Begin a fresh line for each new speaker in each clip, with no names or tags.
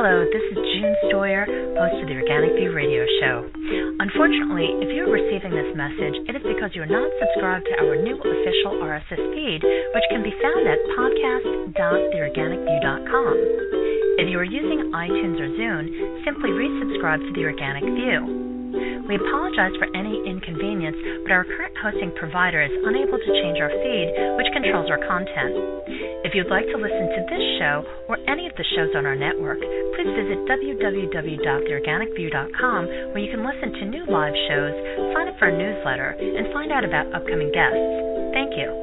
Hello, this is June Stoyer, host of the Organic View radio show. Unfortunately, if you're receiving this message, it is because you're not subscribed to our new official RSS feed, which can be found at podcast.theorganicview.com. If you are using iTunes or Zune, simply resubscribe to the Organic View. We apologize for any inconvenience, but our current hosting provider is unable to change our feed, which controls our content. If you'd like to listen to this show or any of the shows on our network, please visit www.theorganicview.com, where you can listen to new live shows, sign up for a newsletter, and find out about upcoming guests. Thank you.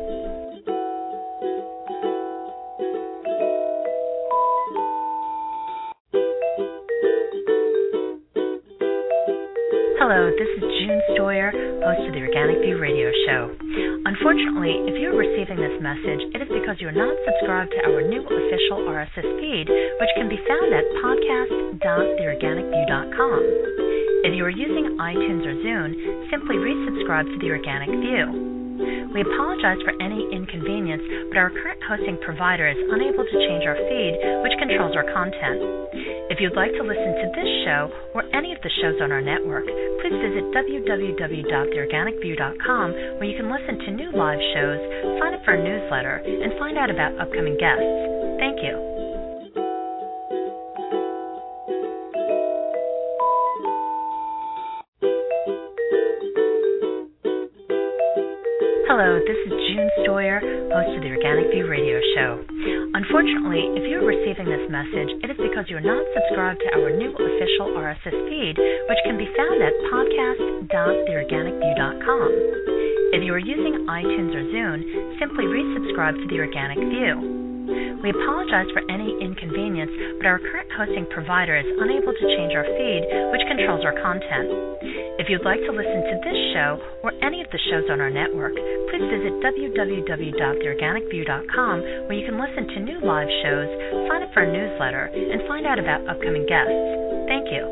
Hello, this is June Stoyer, host of the Organic View radio show. Unfortunately, if you're receiving this message, it is because you're not subscribed to our new official RSS feed, which can be found at podcast.theorganicview.com. If you are using iTunes or Zune, simply resubscribe to the Organic View. We apologize for any inconvenience, but our current hosting provider is unable to change our feed, which controls our content. If you'd like to listen to this show or any of the shows on our network, please visit www.theorganicview.com, where you can listen to new live shows, sign up for a newsletter, and find out about upcoming guests. Thank you. Hello, this is June Stoyer, host of the Organic View radio show. Unfortunately, if you're receiving this message, it is because you're not subscribed to our new official RSS feed, which can be found at podcast.theorganicview.com. If you are using iTunes or Zune, simply resubscribe to the Organic View. We apologize for any inconvenience, but our current hosting provider is unable to change our feed, which controls our content. If you'd like to listen to this show or any of the shows on our network, please visit www.theorganicview.com, where you can listen to new live shows, sign up for a newsletter, and find out about upcoming guests. Thank you.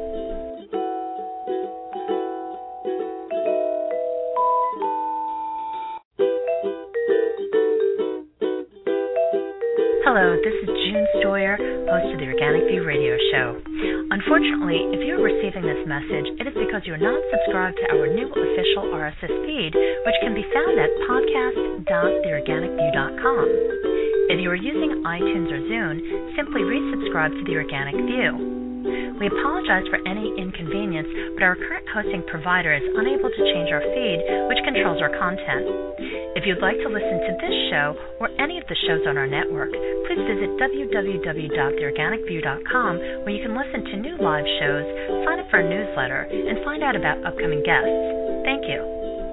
Hello, this is June Stoyer, host of the Organic View radio show. Unfortunately, if you're receiving this message, it is because you're not subscribed to our new official RSS feed, which can be found at podcast.theorganicview.com. If you are using iTunes or Zune, simply resubscribe to the Organic View. We apologize for any inconvenience, but our current hosting provider is unable to change our feed, which controls our content. If you'd like to listen to this show or any of the shows on our network, please visit www.theorganicview.com, where you can listen to new live shows, sign up for a newsletter, and find out about upcoming guests. Thank you.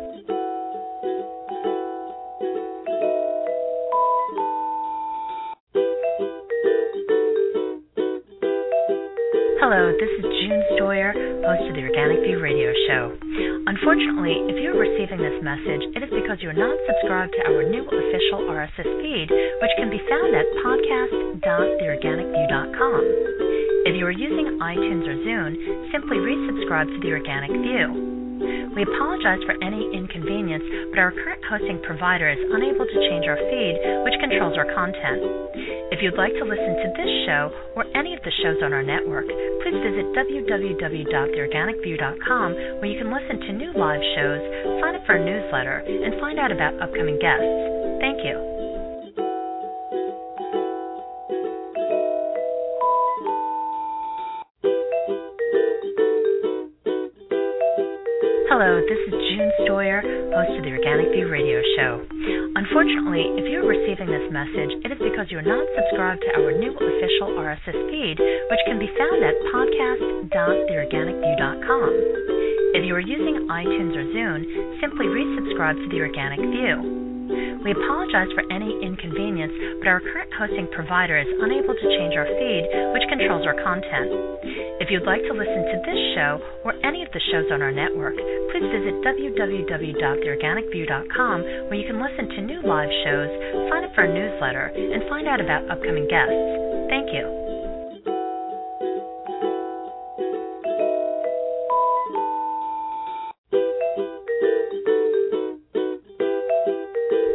Hello, this is June Stoyer, host of the Organic View radio show. Unfortunately, if you're receiving this message, it is because you're not subscribed to our new official RSS feed, which can be found at podcast.theorganicview.com. If you are using iTunes or Zune, simply resubscribe to the Organic View. We apologize for any inconvenience, but our current hosting provider is unable to change our feed, which controls our content. If you'd like to listen to this show or any of the shows on our network, please visit www.theorganicview.com, where you can listen to new live shows, sign up for a newsletter, and find out about upcoming guests. Thank you. Hello, this is June Stoyer, host of the Organic View radio show. Unfortunately, if you're receiving this message, it is because you're not subscribed to our new official RSS feed, which can be found at podcast.theorganicview.com. If you are using iTunes or Zune, simply resubscribe to the Organic View. We apologize for any inconvenience, but our current hosting provider is unable to change our feed, which controls our content. If you'd like to listen to this show or any of the shows on our network, please visit www.theorganicview.com, where you can listen to new live shows, sign up for a newsletter, and find out about upcoming guests. Thank you.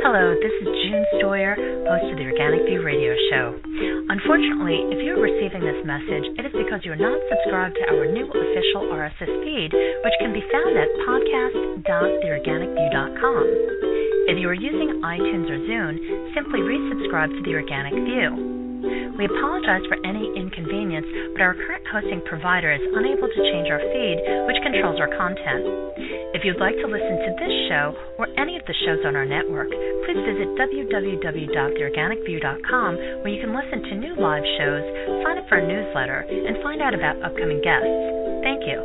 Hello, this is June Stoyer, host of the Organic View radio show. Unfortunately, if you're receiving this message, it is because you're not subscribed to our new official RSS feed, which can be found at podcast.theorganicview.com. If you are using iTunes or Zune, simply resubscribe to the Organic View. We apologize for any inconvenience, but our current hosting provider is unable to change our feed, which controls our content. If you'd like to listen to this show or any of the shows on our network, please visit www.theorganicview.com, where you can listen to new live shows, sign up for a newsletter, and find out about upcoming guests. Thank you.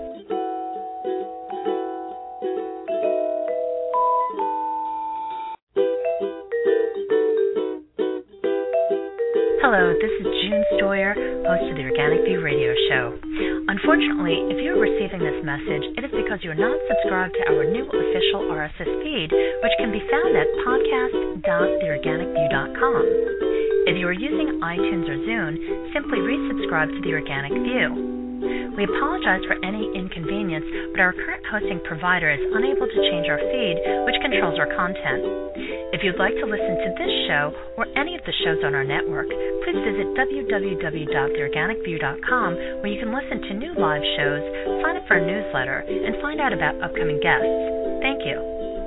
Hello, this is June Stoyer, host of the Organic View radio show. Unfortunately, if you're receiving this message, it is because you're not subscribed to our new official RSS feed, which can be found at podcast.theorganicview.com. If you are using iTunes or Zune, simply resubscribe to the Organic View. We apologize for any inconvenience, but our current hosting provider is unable to change our feed, which controls our content. If you'd like to listen to this show or any of the shows on our network, please visit www.theorganicview.com, where you can listen to new live shows, sign up for a newsletter, and find out about upcoming guests. Thank you.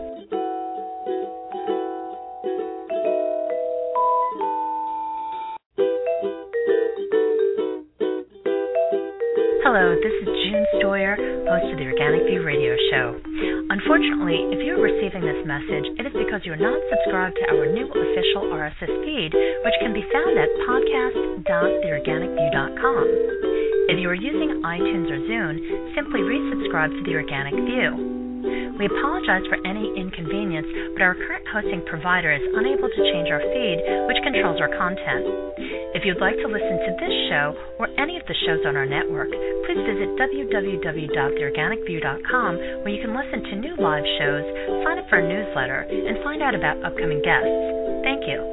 Hello, this is June Stoyer, host of the Organic View radio show. Unfortunately, if you're receiving this message, it is because you're not subscribed to our new official RSS feed, which can be found at podcast.theorganicview.com. If you are using iTunes or Zune, simply resubscribe to the Organic View. We apologize for any inconvenience, but our current hosting provider is unable to change our feed, which controls our content. If you'd like to listen to this show or any of the shows on our network, please visit www.theorganicview.com, where you can listen to new live shows, sign up for a newsletter, and find out about upcoming guests. Thank you.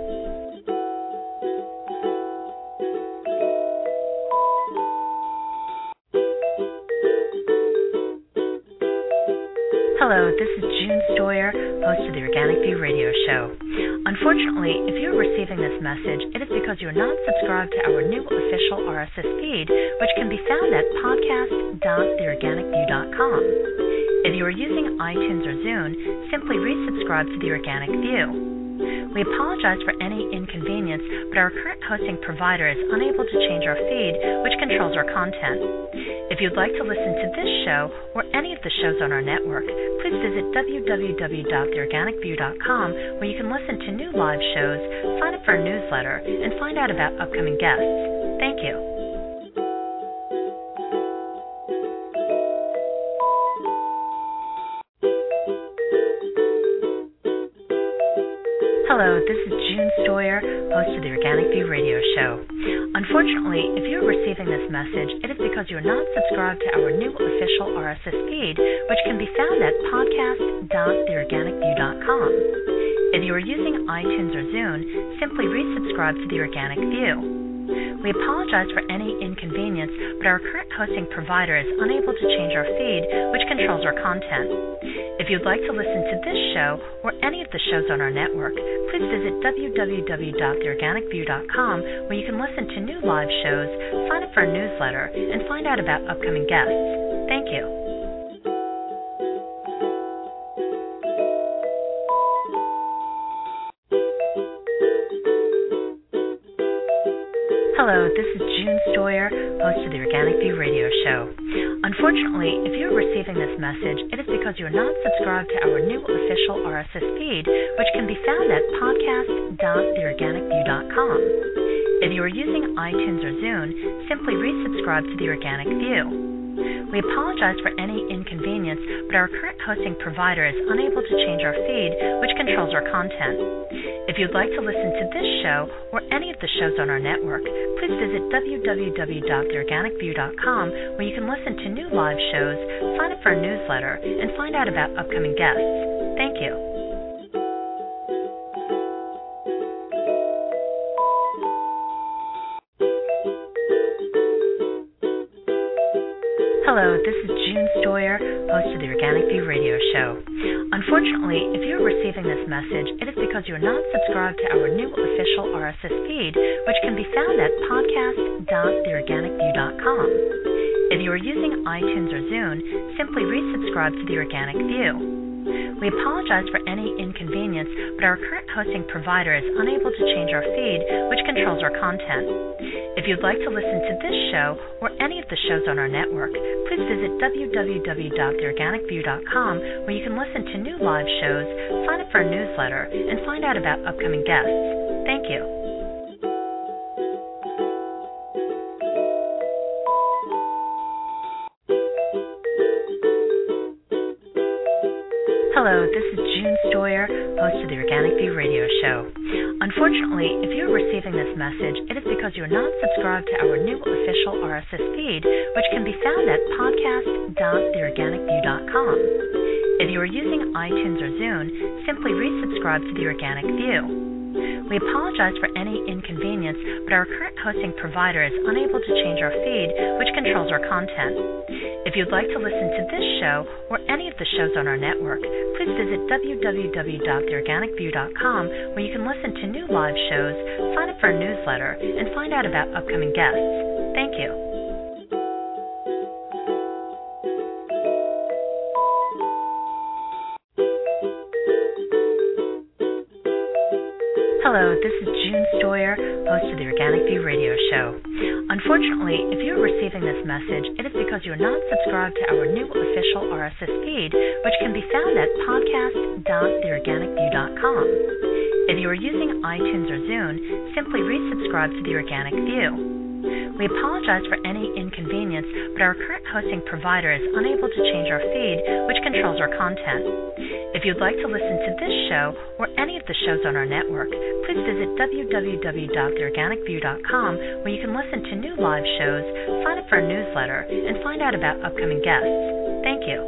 Hello, this is June Stoyer, host of the Organic View radio show. Unfortunately, if you're receiving this message, it is because you're not subscribed to our new official RSS feed, which can be found at podcast.theorganicview.com. If you are using iTunes or Zune, simply resubscribe to the Organic View. We apologize for any inconvenience, but our current hosting provider is unable to change our feed, which controls our content. If you'd like to listen to this show or any of the shows on our network, please visit www.theorganicview.com, where you can listen to new live shows, sign up for a newsletter, and find out about upcoming guests. Thank you. Hello, this is June Stoyer, host of the Organic View radio show. Unfortunately, if you're receiving this message, it is because you're not subscribed to our new official RSS feed, which can be found at podcast.theorganicview.com. If you are using iTunes or Zune, simply resubscribe to the Organic View. We apologize for any inconvenience, but our current hosting provider is unable to change our feed, which controls our content. If you'd like to listen to this show or any of the shows on our network, please visit www.theorganicview.com, where you can listen to new live shows, sign up for a newsletter, and find out about upcoming guests. Thank you. Hello, this is June Stoyer, host of the Organic View radio show. Unfortunately, if you're receiving this message, it is because you're not subscribed to our new official RSS feed, which can be found at podcast.theorganicview.com. If you are using iTunes or Zune, simply resubscribe to the Organic View. We apologize for any inconvenience, but our current hosting provider is unable to change our feed, which controls our content. If you'd like to listen to this show or any of the shows on our network, please visit www.theorganicview.com, where you can listen to new live shows, sign up for a newsletter, and find out about upcoming guests. Thank you. Hello, Hello, this is June Stoyer, host of the Organic View radio show. Unfortunately, if you're receiving this message, it is because you're not subscribed to our new official RSS feed, which can be found at podcast.theorganicview.com. If you are using iTunes or Zune, simply resubscribe to the Organic View. We apologize for any inconvenience, but our current hosting provider is unable to change our feed, which controls our content. If you'd like to listen to this show or any of the shows on our network, please visit www.theorganicview.com, where you can listen to new live shows, sign up for our newsletter, and find out about upcoming guests. Thank you. Hello, this is June Stoyer, host of the Organic View radio show. Unfortunately, if you're receiving this message, it is because you're not subscribed to our new official RSS feed, which can be found at podcast.theorganicview.com. If you are using iTunes or Zune, simply resubscribe to the Organic View. We apologize for any inconvenience, but our current hosting provider is unable to change our feed, which controls our content. If you'd like to listen to this show or any of the shows on our network, please visit www.theorganicview.com, where you can listen to new live shows, sign up for our newsletter, and find out about upcoming guests. Thank you. Hello, this is June Stoyer, host of the Organic View radio show. Unfortunately, if you're receiving this message, it is because you're not subscribed to our new official RSS feed, which can be found at podcast.theorganicview.com. If you are using iTunes or Zune, simply resubscribe to the Organic View. We apologize for any inconvenience, but our current hosting provider is unable to change our feed, which controls our content. If you'd like to listen to this show or any of the shows on our network, please visit www.theorganicview.com, where you can listen to new live shows, sign up for our newsletter, and find out about upcoming guests. Thank you.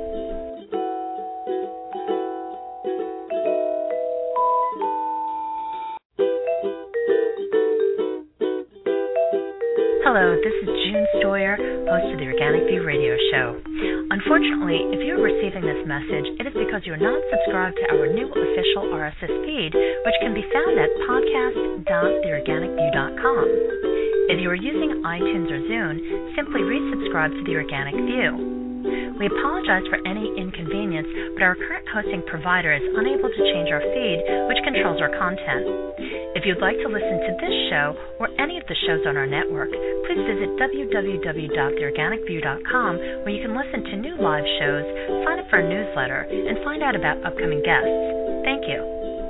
Hello, this is June Stoyer, host of the Organic View radio show. Unfortunately, if you're receiving this message, it is because you're not subscribed to our new official RSS feed, which can be found at podcast.theorganicview.com. If you are using iTunes or Zune, simply resubscribe to the Organic View. We apologize for any inconvenience, but our current hosting provider is unable to change our feed, which controls our content. If you'd like to listen to this show or any of the shows on our network, please visit www.theorganicview.com, where you can listen to new live shows, sign up for our newsletter, and find out about upcoming guests. Thank you.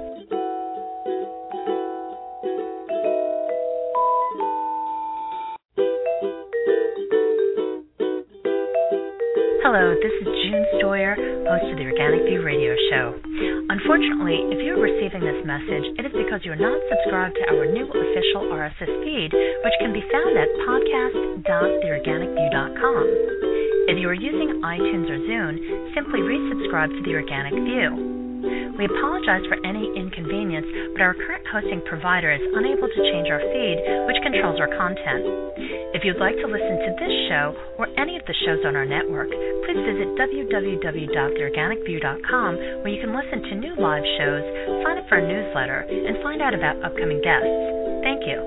Hello, this is June Stoyer, host of the Organic View radio show. Unfortunately, if you're receiving this message, it is because you're not subscribed to our new official RSS feed, which can be found at podcast.theorganicview.com. If you are using iTunes or Zune, simply resubscribe to the Organic View. We apologize for any inconvenience, but our current hosting provider is unable to change our feed, which controls our content. If you'd like to listen to this show or any of the shows on our network, please visit www.theorganicview.com, where you can listen to new live shows, sign up for our newsletter, and find out about upcoming guests. Thank you.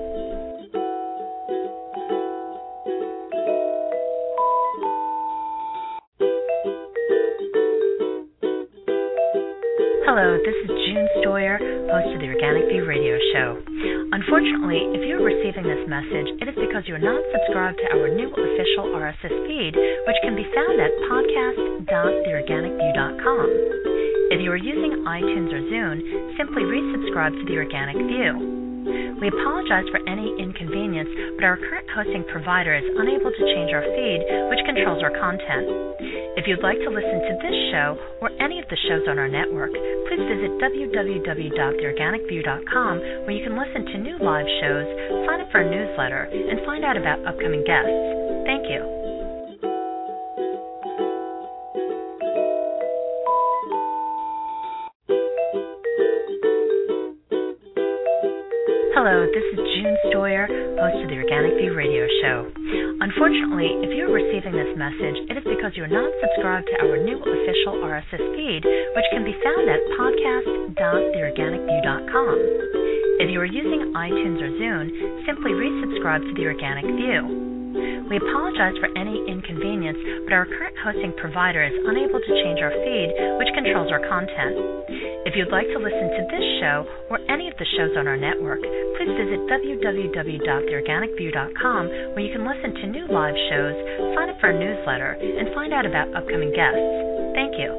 Hello, this is June Stoyer, host of the Organic View radio show. Unfortunately, if you're receiving this message, it is because you're not subscribed to our new official RSS feed, which can be found at podcast.theorganicview.com. If you are using iTunes or Zune, simply resubscribe to the Organic View. We apologize for any inconvenience, but our current hosting provider is unable to change our feed, which controls our content. If you'd like to listen to this show or any of the shows on our network, please visit www.theorganicview.com, where you can listen to new live shows, sign up for our newsletter, and find out about upcoming guests. Thank you. Hello, this is June Stoyer, host of the Organic View radio show. Unfortunately, if you're receiving this message, it is because you're not subscribed to our new official RSS feed, which can be found at podcast.theorganicview.com. If you are using iTunes or Zune, simply resubscribe to the Organic View. We apologize for any inconvenience, but our current hosting provider is unable to change our feed, which controls our content. If you'd like to listen to this show or any of the shows on our network, please visit www.theorganicview.com, where you can listen to new live shows, sign up for our newsletter, and find out about upcoming guests. Thank you.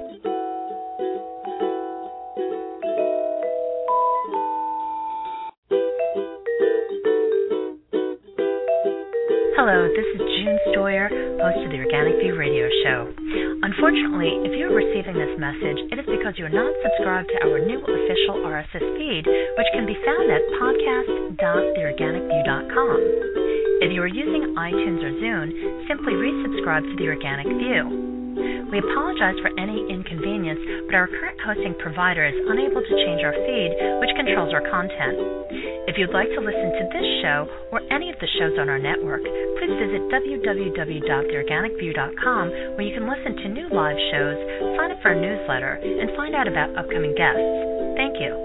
Hello, this is June Stoyer, host of the Organic View radio show. Unfortunately, if you're receiving this message, it is because you're not subscribed to our new official RSS feed, which can be found at podcast.theorganicview.com. If you are using iTunes or Zune, simply resubscribe to the Organic View. We apologize for any inconvenience, but our current hosting provider is unable to change our feed, which controls our content. If you'd like to listen to this show or any of the shows on our network, please visit www.theorganicview.com, where you can listen to new live shows, sign up for our newsletter, and find out about upcoming guests. Thank you.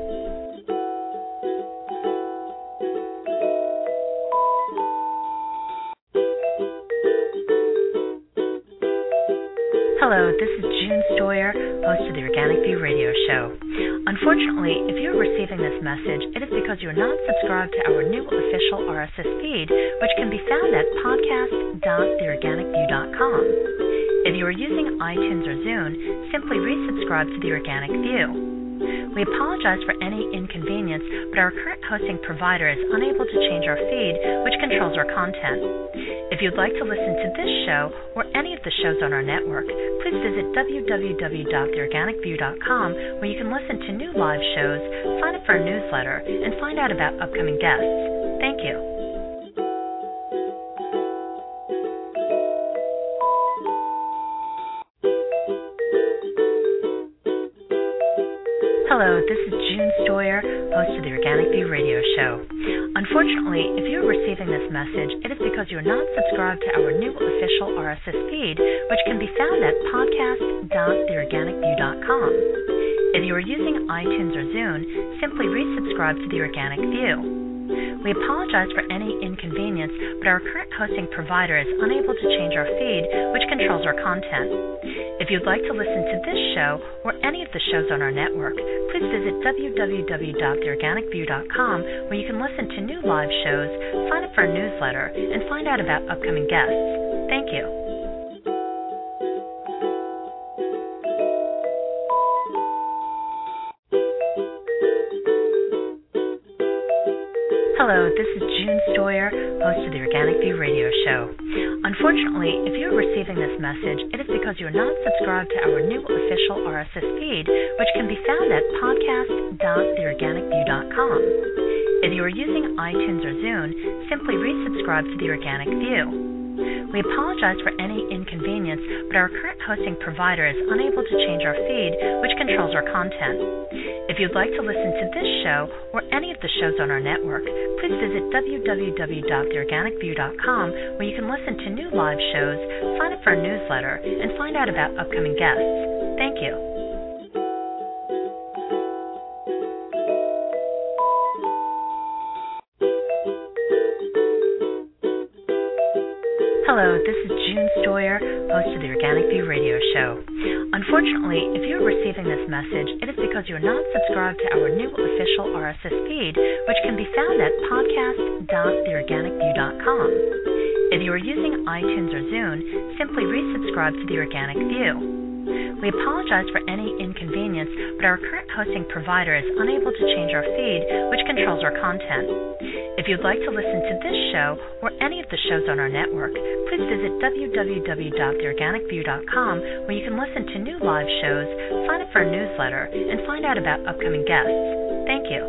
Hello, this is June Stoyer, host of the Organic View radio show. Unfortunately, if you're receiving this message, it is because you're not subscribed to our new official RSS feed, which can be found at podcast.theorganicview.com. If you are using iTunes or Zune, simply resubscribe to the Organic View. We apologize for any inconvenience, but our current hosting provider is unable to change our feed, which controls our content. If you'd like to listen to this show or any of the shows on our network, please visit www.theorganicview.com, where you can listen to new live shows, sign up for our newsletter, and find out about upcoming guests. Thank you. Hello, this is June Stoyer, host of the Organic View radio show. Unfortunately, if you're receiving this message, it is because you're not subscribed to our new official RSS feed, which can be found at podcast.theorganicview.com. If you are using iTunes or Zune, simply resubscribe to the Organic View. We apologize for any inconvenience, but our current hosting provider is unable to change our feed, which controls our content. If you'd like to listen to this show or any of the shows on our network, please visit www.theorganicview.com, where you can listen to new live shows, sign up for our newsletter, and find out about upcoming guests. Thank you. Hello, this is June Stoyer, host of the Organic View radio show. Unfortunately, if you're receiving this message, it is because you're not subscribed to our new official RSS feed, which can be found at podcast.theorganicview.com. If you are using iTunes or Zune, simply resubscribe to the Organic View. We apologize for any inconvenience, but our current hosting provider is unable to change our feed, which controls our content. If you'd like to listen to this show or any of the shows on our network, please visit www.theorganicview.com, where you can listen to new live shows, sign up for our newsletter, and find out about upcoming guests. Thank you. Hello, this is June Stoyer, host of the Organic View radio show. Unfortunately, if you're receiving this message, it is because you're not subscribed to our new official RSS feed, which can be found at podcast.theorganicview.com. If you are using iTunes or Zune, simply resubscribe to the Organic View. We apologize for any inconvenience, but our current hosting provider is unable to change our feed, which controls our content. If you'd like to listen to this show or any of the shows on our network, please visit www.theorganicview.com, where you can listen to new live shows, sign up for our newsletter, and find out about upcoming guests. Thank you.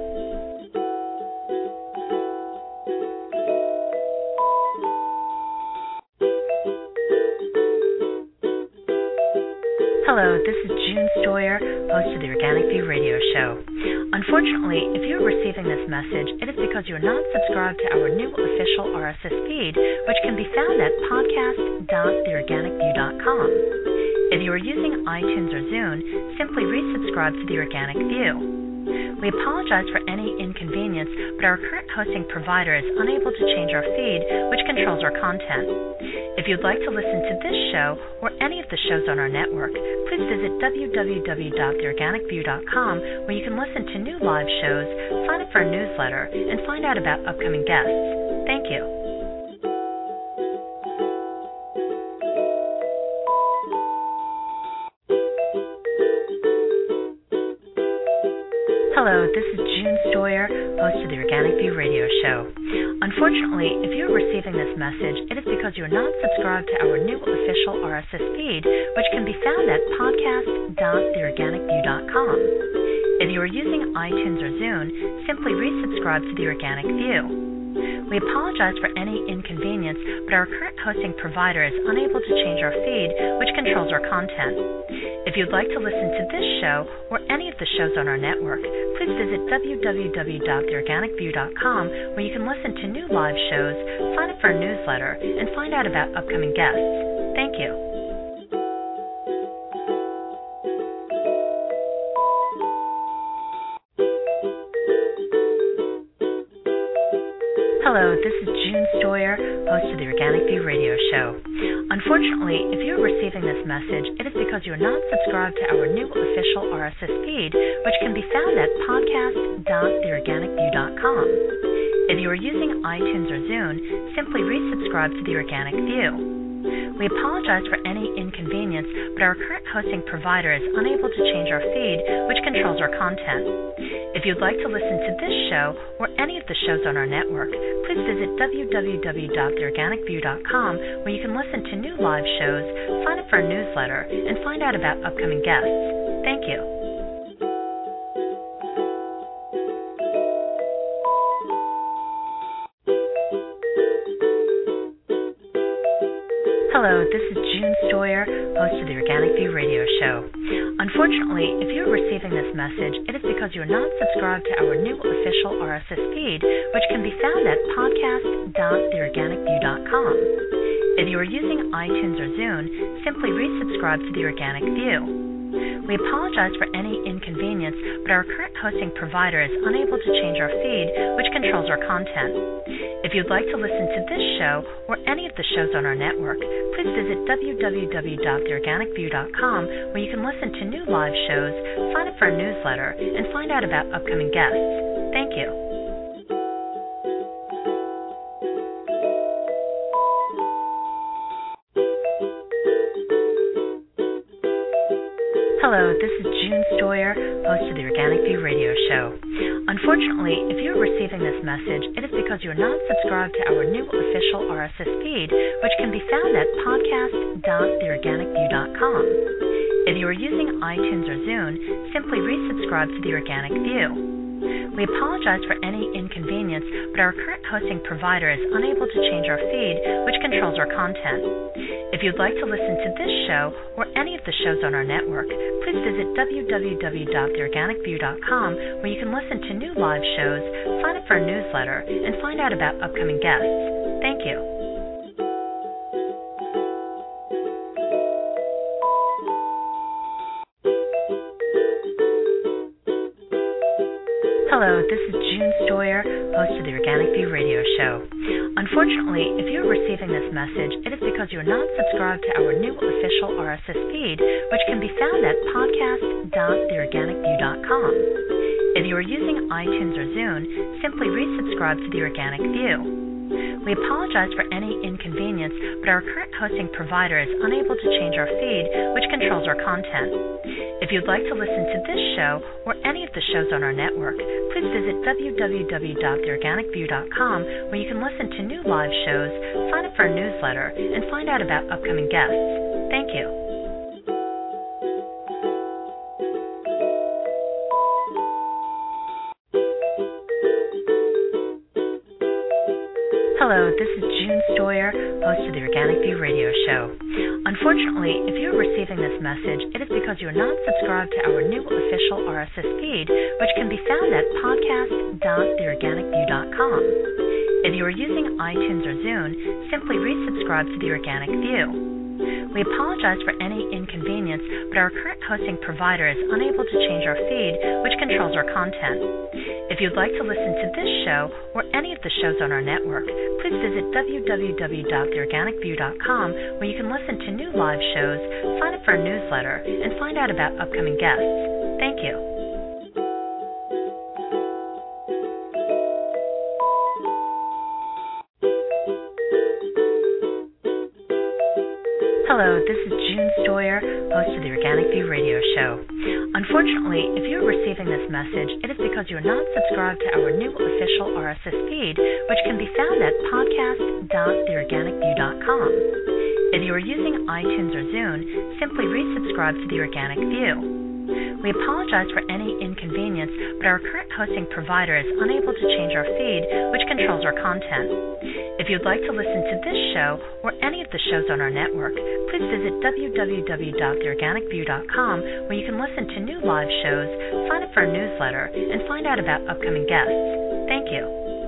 Hello, this is June Stoyer, host of the Organic View radio show. Unfortunately, if you are receiving this message, it is because you are not subscribed to our new official RSS feed, which can be found at podcast.theorganicview.com. If you are using iTunes or Zune, simply resubscribe to the Organic View. We apologize for any inconvenience, but our current hosting provider is unable to change our feed, which controls our content. If you'd like to listen to this show or any of the shows on our network, please visit www.theorganicview.com, where you can listen to new live shows, sign up for our newsletter, and find out about upcoming guests. Thank you. Hello, this is June Stoyer, host of the Organic View radio show. Unfortunately, if you are receiving this message, it is because you are not subscribed to our new official RSS feed, which can be found at podcast.theorganicview.com. If you are using iTunes or Zune, simply resubscribe to the Organic View. We apologize for any inconvenience, but our current hosting provider is unable to change our feed, which controls our content. If you'd like to listen to this show or any of the shows on our network, please visit www.theorganicview.com, where you can listen to new live shows, sign up for our newsletter, and find out about upcoming guests. Thank you. Hello, this is June Stoyer, host of the Organic View radio show. Unfortunately, if you are receiving this message, it is because you are not subscribed to our new official RSS feed, which can be found at podcast.theorganicview.com. If you are using iTunes or Zune, simply resubscribe to the Organic View. We apologize for any inconvenience, but our current hosting provider is unable to change our feed, which controls our content. If you'd like to listen to this show or any of the shows on our network, please visit www.theorganicview.com, where you can listen to new live shows, sign up for our newsletter, and find out about upcoming guests. Thank you. Hello, this is June Stoyer, host of the Organic View radio show. Unfortunately, if you are receiving this message, it is because you are not subscribed to our new official RSS feed, which can be found at podcast.theorganicview.com. If you are using iTunes or Zune, simply resubscribe to the Organic View. We apologize for any inconvenience, but our current hosting provider is unable to change our feed, which controls our content. If you'd like to listen to this show or any of the shows on our network, please visit www.theorganicview.com, where you can listen to new live shows, sign up for our newsletter, and find out about upcoming guests. Thank you. Hello, this is June Stoyer, host of the Organic View radio show. Unfortunately, if you are receiving this message, it is because you are not subscribed to our new official RSS feed, which can be found at podcast.theorganicview.com. If you are using iTunes or Zune, simply resubscribe to the Organic View. We apologize for any inconvenience, but our current hosting provider is unable to change our feed, which controls our content. If you'd like to listen to this show or any of the shows on our network, please visit www.theorganicview.com, where you can listen to new live shows, sign up for our newsletter, and find out about upcoming guests. Thank you. Hello, this is June Stoyer, host of the Organic View radio show. Unfortunately, if you are receiving this message, it is because you are not subscribed to our new official RSS feed, which can be found at podcast.theorganicview.com. If you are using iTunes or Zune, simply resubscribe to the Organic View. We apologize for any inconvenience, but our current hosting provider is unable to change our feed, which controls our content. If you'd like to listen to this show or any of the shows on our network, please visit www.theorganicview.com, where you can listen to new live shows, sign up for our newsletter, and find out about upcoming guests. Thank you. Hello, this is June Stoyer, host of the Organic View radio show. Unfortunately, if you're receiving this message, it is because you're not subscribed to our new official RSS feed, which can be found at podcast.theorganicview.com. If you are using iTunes or Zune, simply resubscribe to the Organic View. We apologize for any inconvenience, but our current hosting provider is unable to change our feed, which controls our content. If you'd like to listen to this show or any of the shows on our network, please visit www.theorganicview.com, where you can listen to new live shows, sign up for a newsletter, and find out about upcoming guests. Thank you. Hello, this is June Stoyer, host of the Organic View radio show. Unfortunately, if you're receiving this message, it is because you're not subscribed to our new official RSS feed, which can be found at podcast.theorganicview.com. If you are using iTunes or Zune, simply resubscribe to the Organic View. We apologize for any inconvenience, but our current hosting provider is unable to change our feed, which controls our content. If you'd like to listen to this show or any of the shows on our network, please visit www.theorganicview.com, where you can listen to new live shows, sign up for a newsletter, and find out about upcoming guests. Thank you.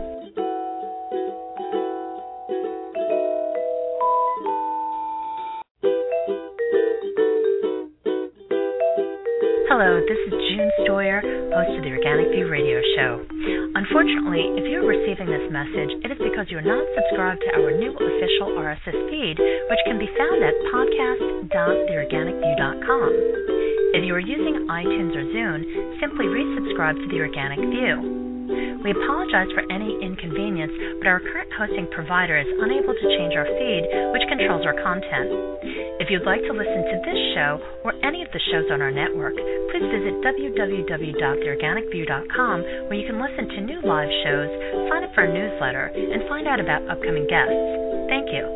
Hello, this is June Stoyer, host of the Organic View radio show. Unfortunately, if you're receiving this message, it is because you're not subscribed to our new official RSS feed, which can be found at podcast.theorganicview.com. If you are using iTunes or Zune, simply resubscribe to the Organic View. We apologize for any inconvenience, but our current hosting provider is unable to change our feed, which controls our content. If you'd like to listen to this show or any of the shows on our network, please visit www.theorganicview.com, where you can listen to new live shows, sign up for a newsletter, and find out about upcoming guests. Thank you.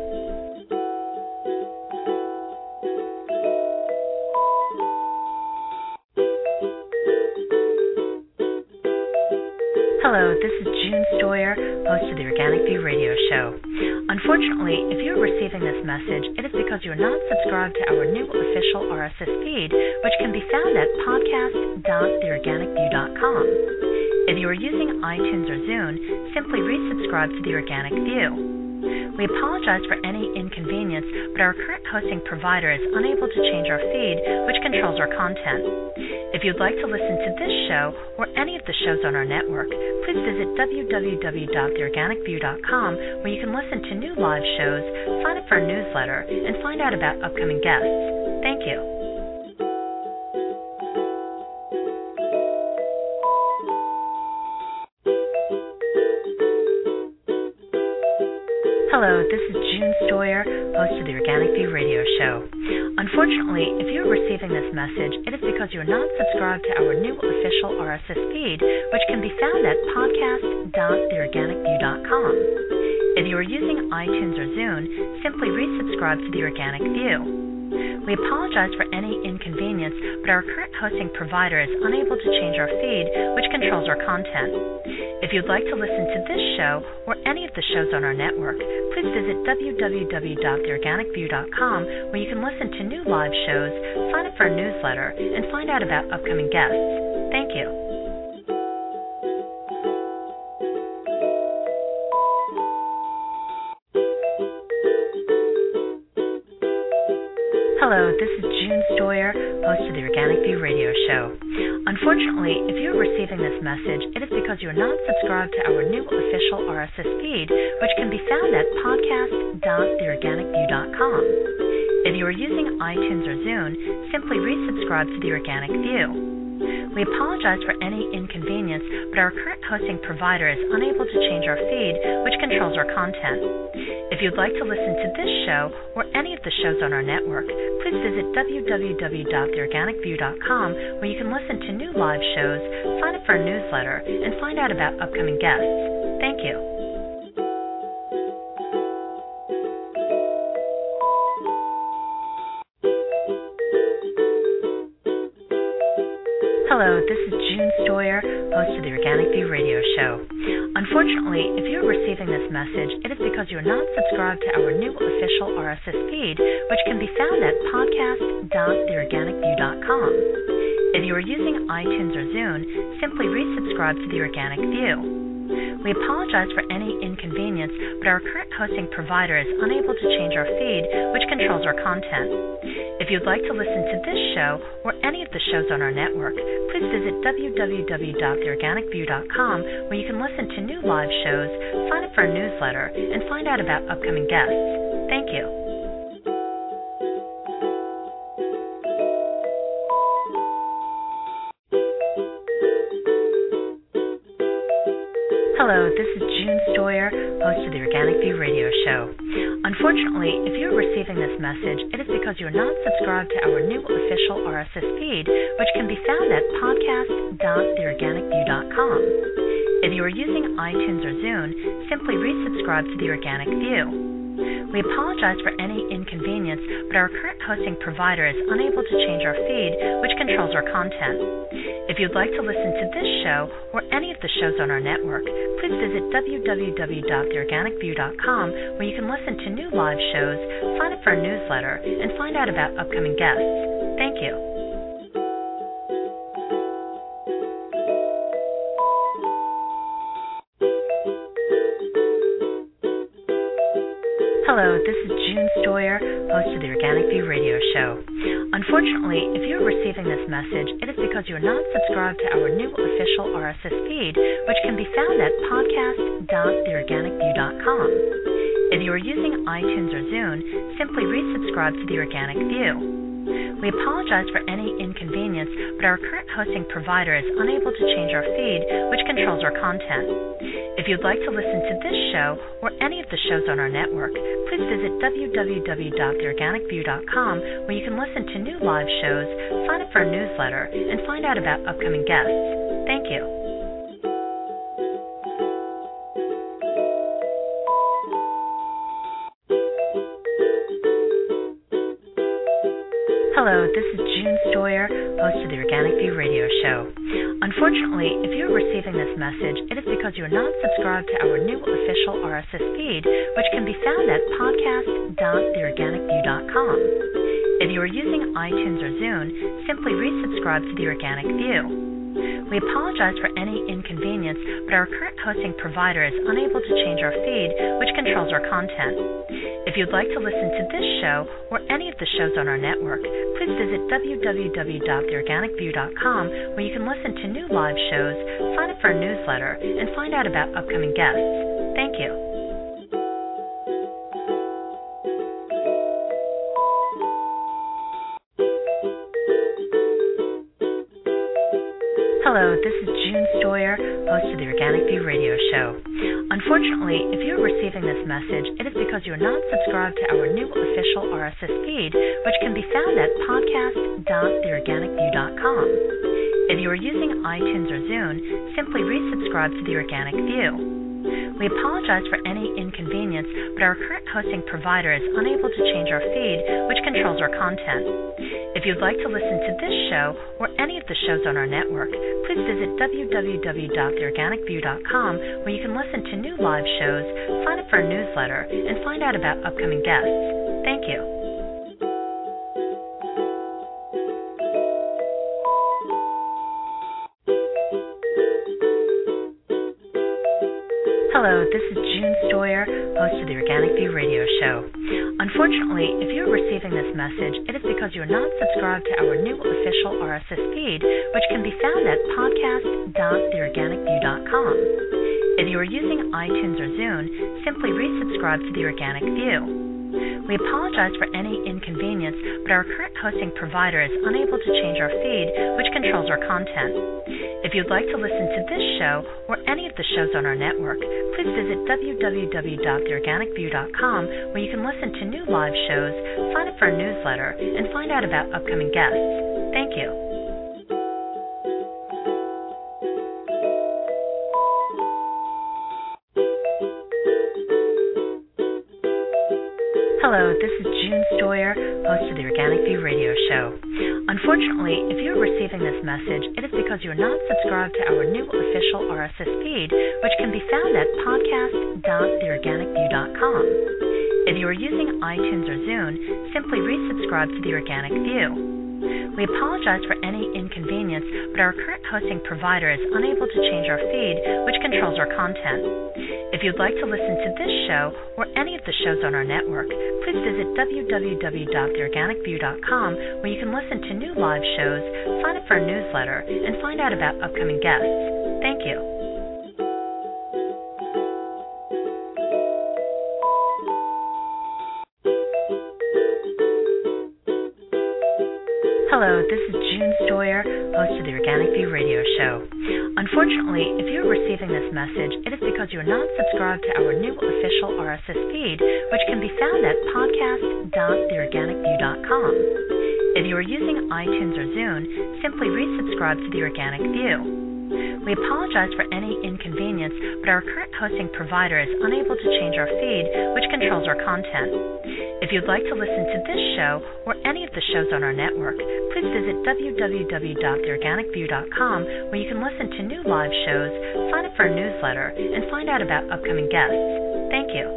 Hello, this is June Stoyer, host of the Organic View radio show. Unfortunately, if you're receiving this message, it is because you're not subscribed to our new official RSS feed, which can be found at podcast.theorganicview.com. If you are using iTunes or Zune, simply resubscribe to the Organic View. We apologize for any inconvenience, but our current hosting provider is unable to change our feed, which controls our content. If you'd like to listen to this show or any of the shows on our network, please visit www.theorganicview.com, where you can listen to new live shows, sign up for a newsletter, and find out about upcoming guests. Thank you. Hello, this is June Stoyer, host of the Organic View radio show. Unfortunately, if you're receiving this message, it is because you're not subscribed to our new official RSS feed, which can be found at podcast.theorganicview.com. If you are using iTunes or Zune, simply resubscribe to the Organic View. We apologize for any inconvenience, but our current hosting provider is unable to change our feed, which controls our content. If you'd like to listen to this show or any of the shows on our network, please visit www.theorganicview.com, where you can listen to new live shows, sign up for a newsletter, and find out about upcoming guests. Thank you. Hello, this is June Stoyer, host of the Organic View radio show. Unfortunately, if you're receiving this message, it is because you're not subscribed to our new official RSS feed, which can be found at podcast.theorganicview.com. If you are using iTunes or Zune, simply resubscribe to the Organic View. We apologize for any inconvenience, but our current hosting provider is unable to change our feed, which controls our content. If you'd like to listen to this show or any of the shows on our network, please visit www.theorganicview.com, where you can listen to new live shows, sign up for a newsletter, and find out about upcoming guests. Thank you. Hello, this is June Stoyer, host of the Organic View radio show. Unfortunately, if you are receiving this message, it is because you are not subscribed to our new official RSS feed, which can be found at podcast.theorganicview.com. If you are using iTunes or Zune, simply resubscribe to The Organic View. We apologize for any inconvenience, but our current hosting provider is unable to change our feed, which controls our content. If you'd like to listen to this show or any of the shows on our network, please visit www.theorganicview.com, where you can listen to new live shows, sign up for our newsletter, and find out about upcoming guests. Thank you. Hello, this is June Stoyer, host of the Organic View radio show. Unfortunately, if you are receiving this message, it is because you are not subscribed to our new official RSS feed, which can be found at podcast.theorganicview.com. If you are using iTunes or Zune, simply resubscribe to The Organic View. We apologize for any inconvenience, but our current hosting provider is unable to change our feed, which controls our content. If you'd like to listen to this show or any of the shows on our network, please visit www.theorganicview.com, where you can listen to new live shows, sign up for our newsletter, and find out about upcoming guests. Thank you. Hello, this is June Stoyer, host of the Organic View radio show. Unfortunately, if you are receiving this message, it is because you are not subscribed to our new official RSS feed, which can be found at podcast.theorganicview.com. If you are using iTunes or Zune, simply resubscribe to The Organic View. We apologize for any inconvenience, but our current hosting provider is unable to change our feed, which controls our content. If you'd like to listen to this show or any of the shows on our network, please visit www.theorganicview.com, where you can listen to new live shows, sign up for our newsletter, and find out about upcoming guests. Thank you. Hello, this is June Stoyer, host of the Organic View radio show. Unfortunately, if you are receiving this message, it is because you are not subscribed to our new official RSS feed, which can be found at podcast.theorganicview.com. If you are using iTunes or Zune, simply resubscribe to The Organic View. We apologize for any inconvenience, but our current hosting provider is unable to change our feed, which controls our content. If you'd like to listen to this show or any of the shows on our network, please visit www.theorganicview.com, where you can listen to new live shows, sign up for our newsletter, and find out about upcoming guests. Thank you. Hello, this is June Stoyer, host of the Organic View radio show. Unfortunately, if you are receiving this message, it is because you are not subscribed to our new official RSS feed, which can be found at podcast.theorganicview.com. If you are using iTunes or Zune, simply resubscribe to The Organic View. We apologize for any inconvenience, but our current hosting provider is unable to change our feed, which controls our content. If you'd like to listen to this show or any of the shows on our network, please visit www.theorganicview.com, where you can listen to new live shows, sign up for our newsletter, and find out about upcoming guests. Thank you. Hello, this is June Stoyer, host of the Organic View radio show. Unfortunately, if you are receiving this message, it is because you are not subscribed to our new official RSS feed, which can be found at podcast.theorganicview.com. If you are using iTunes or Zune, simply resubscribe to The Organic View. We apologize for any inconvenience, but our current hosting provider is unable to change our feed, which controls our content. If you'd like to listen to this show or any of the shows on our network, please visit www.theorganicview.com, where you can listen to new live shows, sign up for our newsletter, and find out about upcoming guests. Thank you. Hello, this is June Stoyer, host of the Organic View radio show. Unfortunately, if you're receiving this message, it is because you're not subscribed to our new official RSS feed, which can be found at podcast.theorganicview.com. If you are using iTunes or Zune, simply resubscribe to the Organic View. We apologize for any inconvenience, but our current hosting provider is unable to change our feed, which controls our content. If you'd like to listen to this show or any of the shows on our network, please visit www.theorganicview.com, where you can listen to new live shows, sign up for our newsletter, and find out about upcoming guests. Thank you. Hello, this is June Stoyer, host of the Organic View radio show. Unfortunately, if you're receiving this message, it is because you're not subscribed to our new official RSS feed, which can be found at podcast.theorganicview.com. If you are using iTunes or Zune, simply resubscribe to the Organic View. We apologize for any inconvenience, but our current hosting provider is unable to change our feed, which controls our content. If you'd like to listen to this show or any of the shows on our network, please visit www.theorganicview.com, where you can listen to new live shows, sign up for our newsletter, and find out about upcoming guests. Thank you.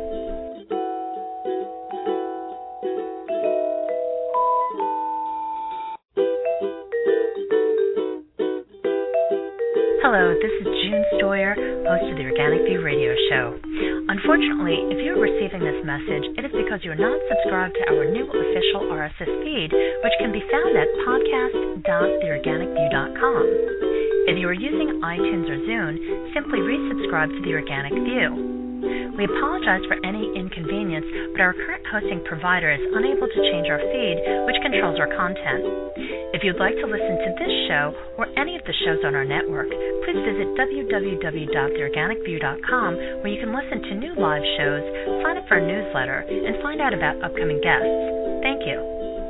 Hello, this is June Stoyer, host of the Organic View radio show. Unfortunately, if you're receiving this message, it is because you're not subscribed to our new official RSS feed, which can be found at podcast.theorganicview.com. If you are using iTunes or Zune, simply resubscribe to the Organic View. We apologize for any inconvenience, but our current hosting provider is unable to change our feed, which controls our content. If you'd like to listen to this show or any of the shows on our network, please visit www.theorganicview.com, where you can listen to new live shows, sign up for our newsletter, and find out about upcoming guests. Thank you.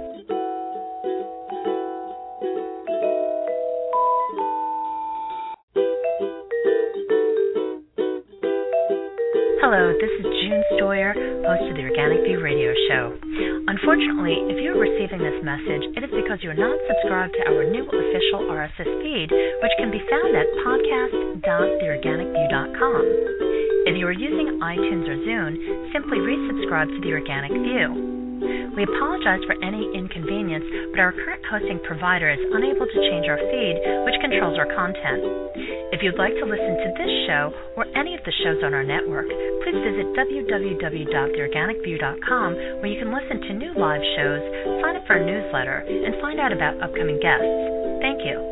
Hello, this is June Stoyer, host of the Organic View radio show. Unfortunately, if you're receiving this message, it is because you're not subscribed to our new official RSS feed, which can be found at podcast.theorganicview.com. If you are using iTunes or Zune, simply resubscribe to the Organic View. We apologize for any inconvenience, but our current hosting provider is unable to change our feed, which controls our content. If you'd like to listen to this show or any of the shows on our network, please visit www.theorganicview.com, where you can listen to new live shows, sign up for our newsletter, and find out about upcoming guests. Thank you.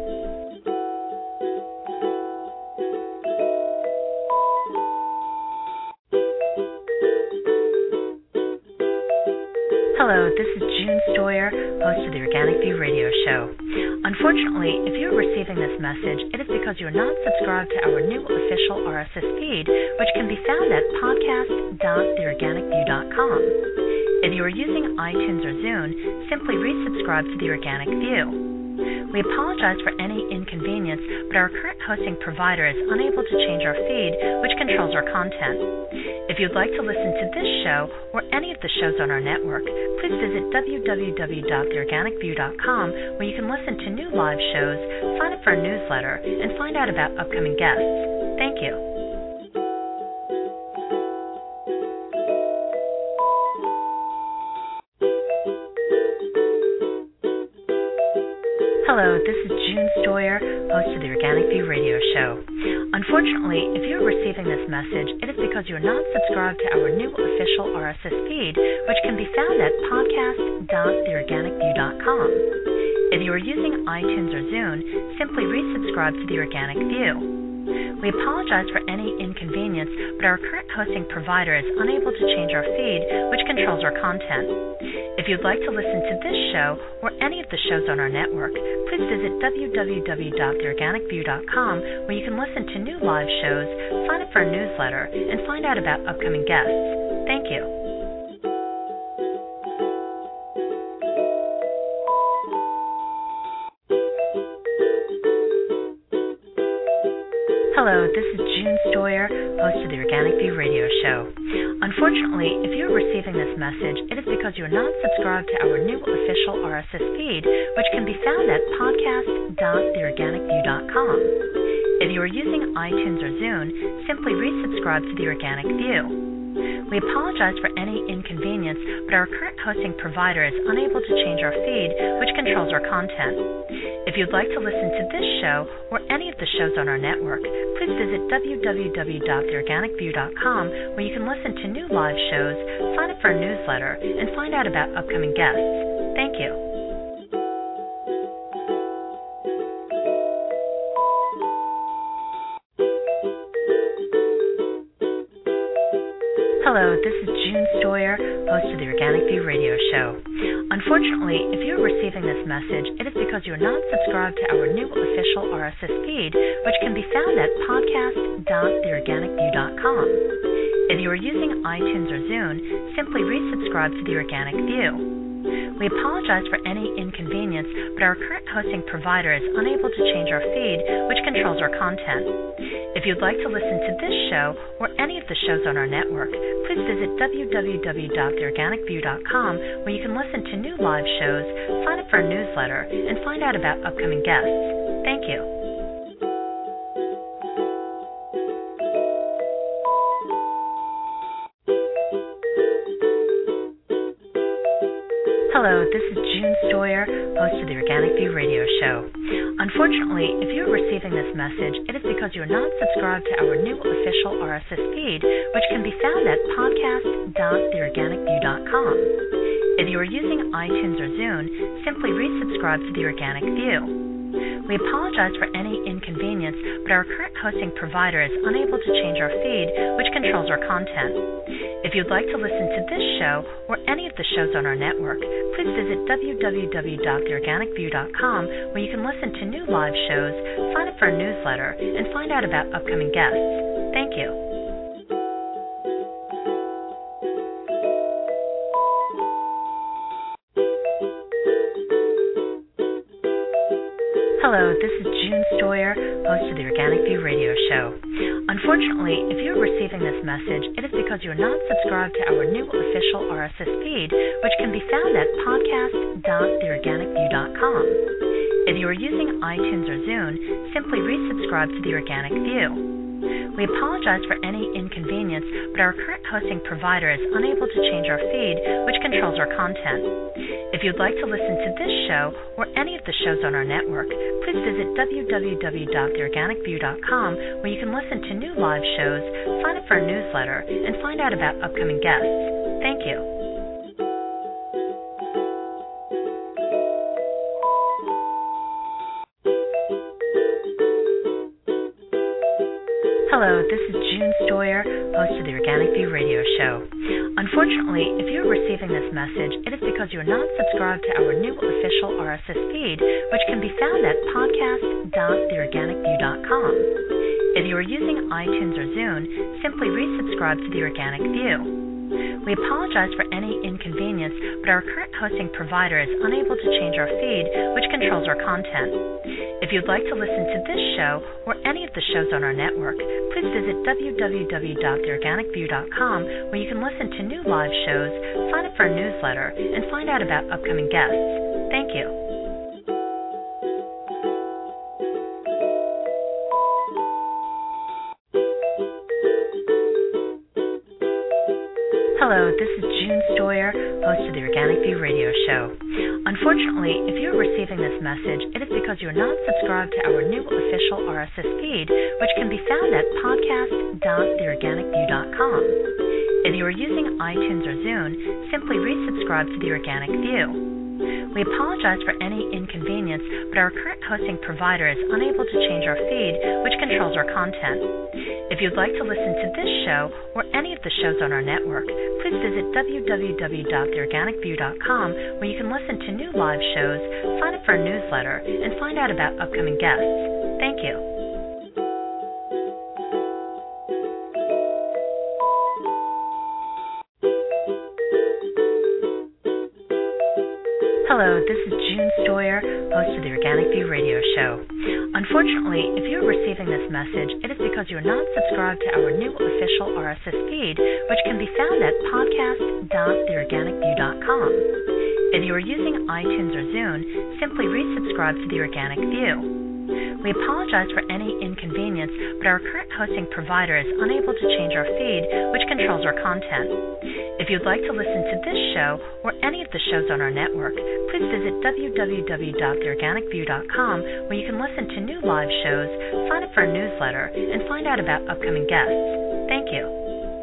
Hello, this is June Stoyer, host of the Organic View radio show. Unfortunately, if you're receiving this message, it is because you're not subscribed to our new official RSS feed, which can be found at podcast.theorganicview.com. If you are using iTunes or Zune, simply resubscribe to the Organic View. We apologize for any inconvenience, but our current hosting provider is unable to change our feed, which controls our content. If you'd like to listen to this show or any of the shows on our network, please visit www.theorganicview.com, where you can listen to new live shows, sign up for our newsletter, and find out about upcoming guests. Thank you. Hello, this is June Stoyer, host of the Organic View radio show. Unfortunately, if you're receiving this message, it is because you're not subscribed to our new official RSS feed, which can be found at podcast.theorganicview.com. If you are using iTunes or Zune, simply resubscribe to the Organic View. We apologize for any inconvenience, but our current hosting provider is unable to change our feed, which controls our content. If you'd like to listen to this show or any of the shows on our network, please visit www.theorganicview.com, where you can listen to new live shows, sign up for our newsletter, and find out about upcoming guests. Thank you. Hello, this is June Stoyer, host of the Organic View radio show. Unfortunately, if you are receiving this message, it is because you are not subscribed to our new official RSS feed, which can be found at podcast.theorganicview.com. If you are using iTunes or Zune, simply resubscribe to The Organic View. We apologize for any inconvenience, but our current hosting provider is unable to change our feed, which controls our content. If you'd like to listen to this show or any of the shows on our network, please visit www.theorganicview.com, where you can listen to new live shows, sign up for a newsletter, and find out about upcoming guests. Thank you. Hello, this is June Stoyer, host of the Organic View radio show. Unfortunately, if you are receiving this message, it is because you are not subscribed to our new official RSS feed, which can be found at podcast.theorganicview.com. If you are using iTunes or Zune, simply resubscribe to The Organic View. We apologize for any inconvenience, but our current hosting provider is unable to change our feed, which controls our content. If you'd like to listen to this show or any of the shows on our network, please visit www.theorganicview.com, where you can listen to new live shows, sign up for a newsletter, and find out about upcoming guests. Thank you. Hello, this is June Stoyer, host of the Organic View radio show. Unfortunately, if you are receiving this message, it is because you are not subscribed to our new official RSS feed, which can be found at podcast.theorganicview.com. If you are using iTunes or Zune, simply resubscribe to The Organic View. We apologize for any inconvenience, but our current hosting provider is unable to change our feed, which controls our content. If you'd like to listen to this show or any of the shows on our network, please visit www.theorganicview.com, where you can listen to new live shows, sign up for a newsletter, and find out about upcoming guests. Thank you. Hello, this is June Stoyer, host of the Organic View radio show. Unfortunately, if you are receiving this message, it is because you are not subscribed to our new official RSS feed, which can be found at podcast.theorganicview.com. If you are using iTunes or Zune, simply resubscribe to The Organic View. We apologize for any inconvenience, but our current hosting provider is unable to change our feed, which controls our content. If you'd like to listen to this show or any of the shows on our network, please visit www.theorganicview.com, where you can listen to new live shows, sign up for a newsletter, and find out about upcoming guests. Thank you. Hello, this is June Stoyer, host of the Organic View radio show. Unfortunately, if you are receiving this message, it is because you are not subscribed to our new official RSS feed, which can be found at podcast.theorganicview.com. If you are using iTunes or Zune, simply resubscribe to The Organic View. We apologize for any inconvenience, but our current hosting provider is unable to change our feed, which controls our content. If you'd like to listen to this show or any of the shows on our network, please visit www.theorganicview.com, where you can listen to new live shows, sign up for a newsletter, and find out about upcoming guests. Thank you. Hello, this is June Stoyer, host of the Organic View radio show. Unfortunately, if you are receiving this message, it is because you are not subscribed to our new official RSS feed, which can be found at podcast.theorganicview.com. If you are using iTunes or Zune, simply resubscribe to The Organic View. We apologize for any inconvenience, but our current hosting provider is unable to change our feed, which controls our content. If you'd like to listen to this show or any of the shows on our network, please visit www.theorganicview.com, where you can listen to new live shows, sign up for a newsletter, and find out about upcoming guests. Thank you. Hello, this is June Stoyer, host of the Organic View radio show. Unfortunately, if you're receiving this message, it is because you're not subscribed to our new official RSS feed, which can be found at podcast.theorganicview.com. If you are using iTunes or Zune, simply resubscribe to the Organic View. We apologize for any inconvenience, but our current hosting provider is unable to change our feed, which controls our content. If you'd like to listen to this show or any of the shows on our network, please visit www.theorganicview.com, where you can listen to new live shows, sign up for a newsletter, and find out about upcoming guests. Thank you.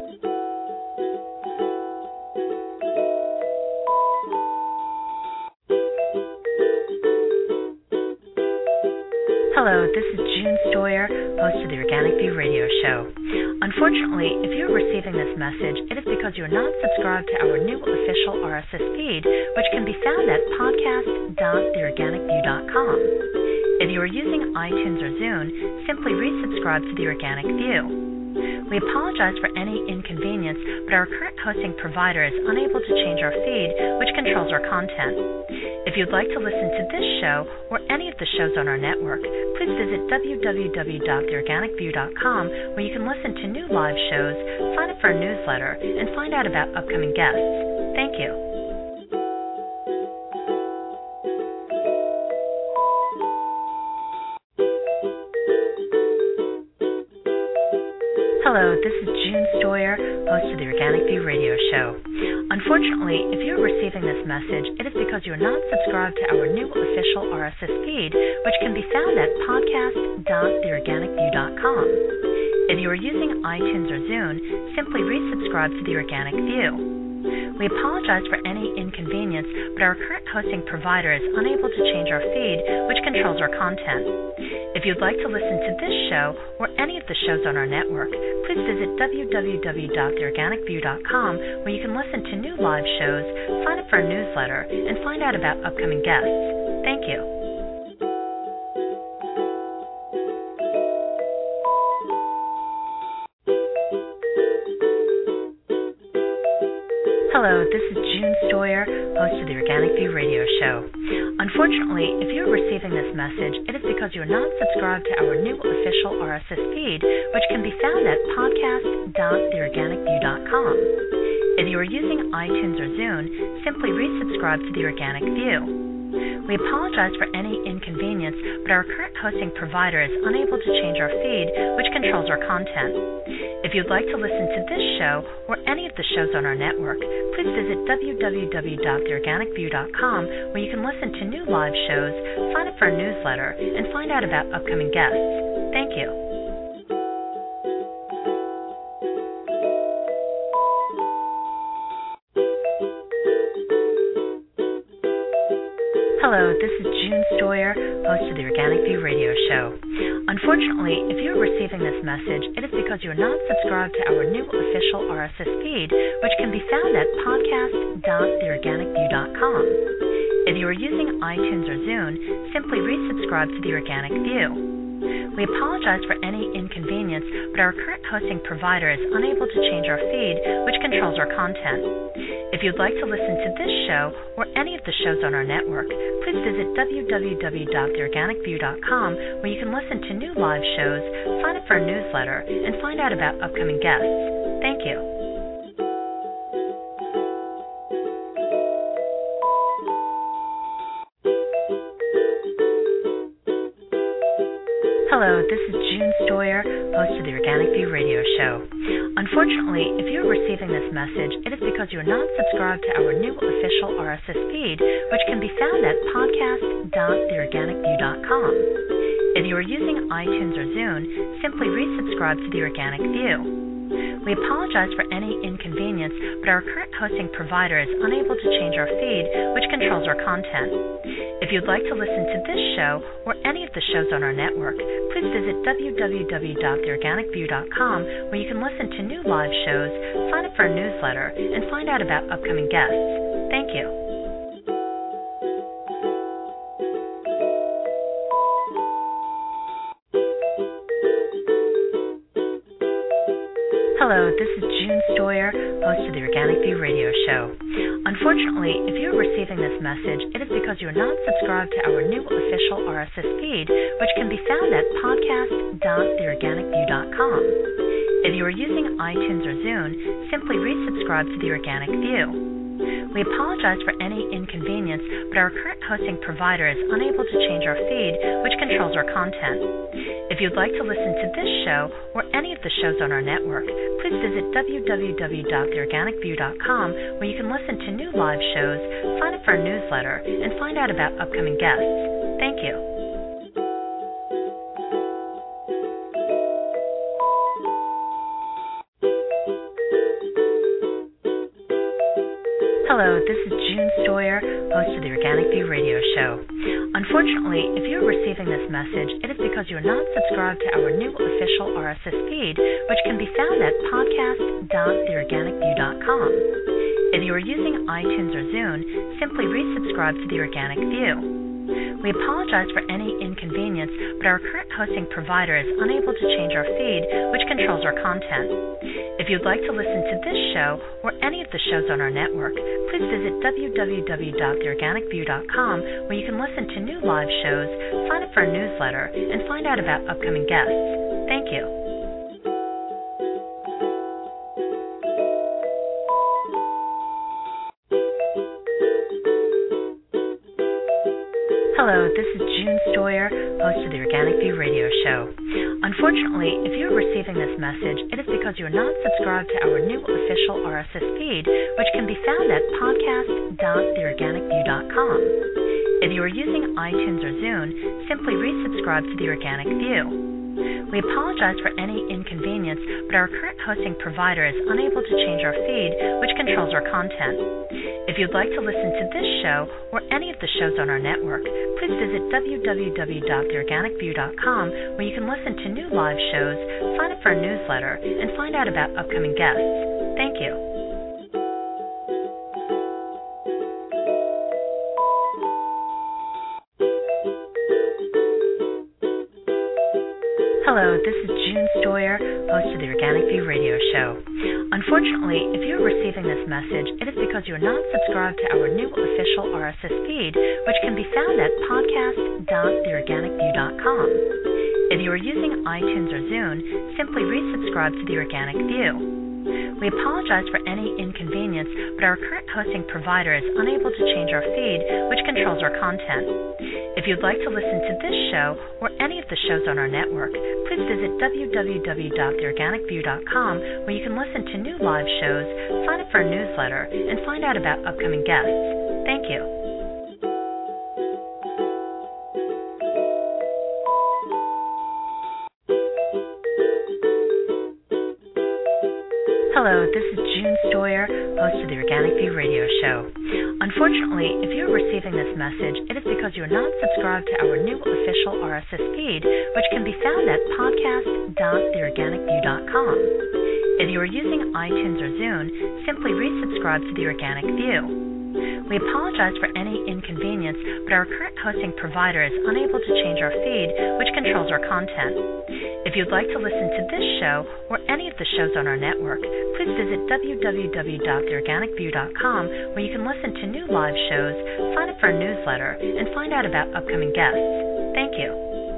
Hello, this is June Stoyer, host of the Organic View radio show. Unfortunately, if you're receiving this message, it is because you're not subscribed to our new official RSS feed, which can be found at podcast.theorganicview.com. If you are using iTunes or Zune, simply resubscribe to the Organic View. We apologize for any inconvenience, but our current hosting provider is unable to change our feed, which controls our content. If you'd like to listen to this show or any of the shows on our network, please visit www.theorganicview.com, where you can listen to new live shows, sign up for a newsletter, and find out about upcoming guests. Thank you. Hello, this is June Stoyer, host of the Organic View radio show. Unfortunately, if you're receiving this message, it is because you're not subscribed to our new official RSS feed, which can be found at podcast.theorganicview.com. If you are using iTunes or Zune, simply resubscribe to the Organic View. We apologize for any inconvenience, but our current hosting provider is unable to change our feed, which controls our content. If you'd like to listen to this show or any of the shows on our network, please visit www.theorganicview.com, where you can listen to new live shows, sign up for a newsletter, and find out about upcoming guests. Thank you. Hello, this is June Stoyer, host of the Organic View radio show. Unfortunately, if you're receiving this message, it is because you're not subscribed to our new official RSS feed, which can be found at podcast.theorganicview.com. If you are using iTunes or Zune, simply resubscribe to the Organic View. We apologize for any inconvenience, but our current hosting provider is unable to change our feed, which controls our content. If you'd like to listen to this show or any of the shows on our network, please visit www.theorganicview.com, where you can listen to new live shows, sign up for a newsletter, and find out about upcoming guests. Thank you. Hello, this is June Stoyer, host of the Organic View radio show. Unfortunately, if you're receiving this message, it is because you're not subscribed to our new official RSS feed, which can be found at podcast.theorganicview.com. If you are using iTunes or Zune, simply resubscribe to the Organic View. We apologize for any inconvenience, but our current hosting provider is unable to change our feed, which controls our content. If you'd like to listen to this show or any of the shows on our network, please visit www.theorganicview.com, where you can listen to new live shows, sign up for a newsletter, and find out about upcoming guests. Thank you. Hello, this is June Stoyer, host of the Organic View radio show. Unfortunately, if you're receiving this message, it is because you're not subscribed to our new official RSS feed, which can be found at podcast.theorganicview.com. If you are using iTunes or Zune, simply resubscribe to the Organic View. We apologize for any inconvenience, but our current hosting provider is unable to change our feed, which controls our content. If you'd like to listen to this show or any of the shows on our network, please visit www.theorganicview.com, where you can listen to new live shows, sign up for a newsletter, and find out about upcoming guests. Thank you. Hello, this is June Stoyer, host of the Organic View radio show. Unfortunately, if you're receiving this message, it is because you're not subscribed to our new official RSS feed, which can be found at podcast.theorganicview.com. If you are using iTunes or Zune, simply resubscribe to the Organic View. We apologize for any inconvenience, but our current hosting provider is unable to change our feed, which controls our content. If you'd like to listen to this show or any of the shows on our network, please visit www.theorganicview.com, where you can listen to new live shows, sign up for our newsletter, and find out about upcoming guests. Thank you. Hello, this is June Stoyer, host of the Organic View radio show. Unfortunately, if you're receiving this message, it is because you're not subscribed to our new official RSS feed, which can be found at podcast.theorganicview.com. If you are using iTunes or Zune, simply resubscribe to the Organic View. We apologize for any inconvenience, but our current hosting provider is unable to change our feed, which controls our content. If you'd like to listen to this show or any of the shows on our network, please visit www.theorganicview.com, where you can listen to new live shows, sign up for our newsletter, and find out about upcoming guests. Thank you. Hello, this is June Stoyer, host of the Organic View radio show. Unfortunately, if you're receiving this message, it is because you're not subscribed to our new official RSS feed, which can be found at podcast.theorganicview.com. If you are using iTunes or Zune, simply resubscribe to the Organic View. We apologize for any inconvenience, but our current hosting provider is unable to change our feed, which controls our content. If you'd like to listen to this show or any of the shows on our network, please visit www.theorganicview.com, where you can listen to new live shows, sign up for our newsletter, and find out about upcoming guests. Thank you. Hello, this is June Stoyer, host of the Organic View radio show. Unfortunately, if you're receiving this message, it is because you're not subscribed to our new official RSS feed, which can be found at podcast.theorganicview.com. If you are using iTunes or Zune, simply resubscribe to the Organic View. We apologize for any inconvenience, but our current hosting provider is unable to change our feed, which controls our content. If you'd like to listen to this show or any of the shows on our network, please visit www.theorganicview.com, where you can listen to new live shows, sign up for our newsletter, and find out about upcoming guests. Thank you. Hello, this is June Stoyer, host of the Organic View radio show. Unfortunately, if you're receiving this message, it is because you're not subscribed to our new official RSS feed, which can be found at podcast.theorganicview.com. If you are using iTunes or Zune, simply resubscribe to the Organic View. We apologize for any inconvenience, but our current hosting provider is unable to change our feed, which controls our content. If you'd like to listen to this show or any of the shows on our network, please visit www.theorganicview.com, where you can listen to new live shows, sign up for our newsletter, and find out about upcoming guests. Thank you.